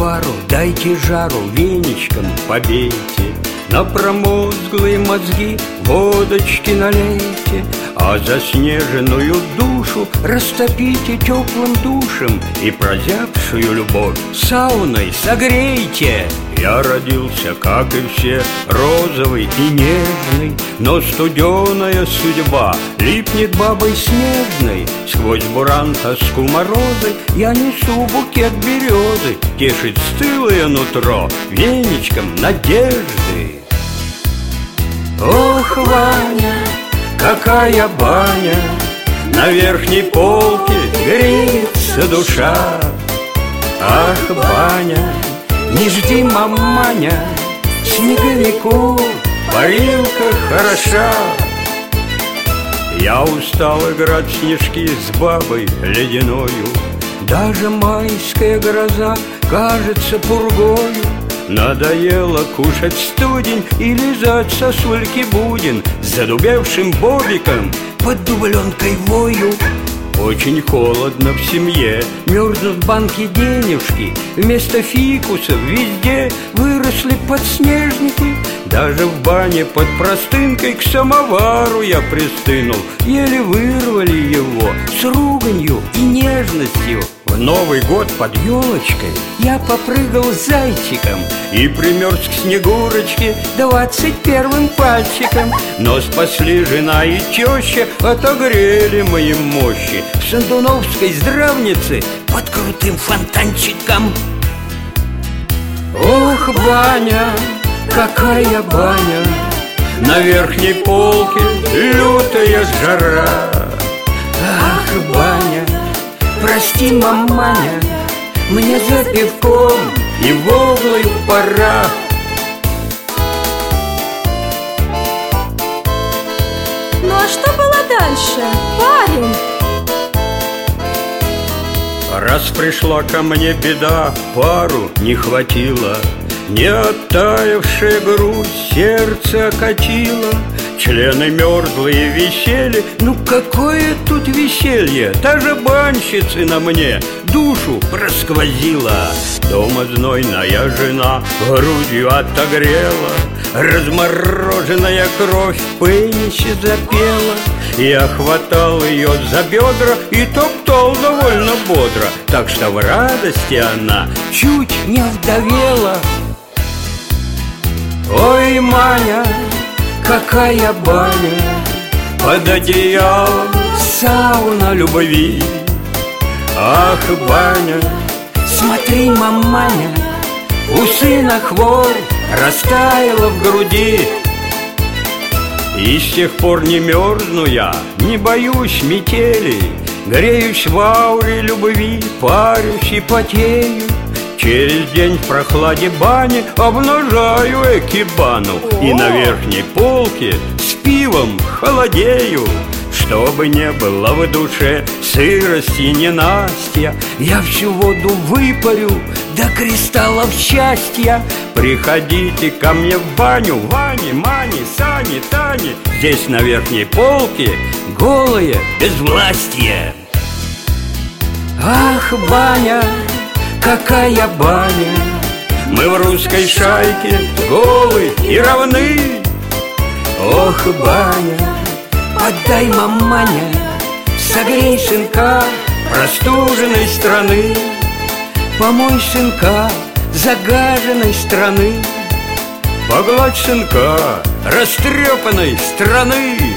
пару, дайте жару, веничком побейте. На промозглые мозги водочки налейте, а заснеженную душу растопите теплым душем и прозябшую любовь сауной согрейте. Я родился, как и все, розовый и нежный, но студеная судьба липнет бабой снежной. Сквозь буран, тоску, морозы я несу букет березы, тешит стылое нутро веничком надежды. Ох, Ваня, какая баня, на верхней полке греется душа. Ах, Ваня, не жди, маманя, снеговику парилка хороша. Я устал играть в снежки с бабой ледяною, даже майская гроза кажется пургою. Надоело кушать студень и лизать сосульки будин с задубевшим бобиком под дубленкой вою. Очень холодно в семье, мерзнут банки денежки, вместо фикусов везде выросли подснежники. Даже в бане под простынкой к самовару я пристынул, еле вырвали его с руганью и нежностью. В Новый год под елочкой я попрыгал зайчиком и примерз к Снегурочке 21-м пальчиком. Но спасли жена и теща, отогрели мои мощи в Сандуновской здравнице под крутым фонтанчиком. Ох, баня, какая баня, на верхней полке лютая жара. Ах, баня, прости, маманя, мне за пивком и воглою пора. Ну а что было дальше, парень? Раз пришла ко мне беда, пару не хватило, не оттаившая грудь сердце окатило. Члены мерзлые висели, ну какое тут веселье, та же банщица на мне душу просквозила. Дома знойная жена грудью отогрела, размороженная кровь в пенисе запела. Я хватал ее за бедра и топтал довольно бодро, так что в радости она чуть не вдовела. Ой, Маня, какая баня, под одеялом сауна любви. Ах, баня, смотри, маманя, у сына хворь растаяла в груди. И с тех пор не мерзну я, не боюсь метели, греюсь в ауре любви, парюсь и потею. Через день в прохладе бани обнажаю экибану и на верхней полке с пивом холодею. Чтобы не было в душе сырости и ненастья, я всю воду выпарю до кристаллов счастья. Приходите ко мне в баню, Ване, Мане, Сане, Тане, здесь на верхней полке голое безвластье. Ах, баня, какая баня, мы в русской шайке голы и равны. Ох, баня, отдай, маманя, согрей сынка простуженной страны. Помой сынка загаженной страны, погладь сынка растрепанной страны.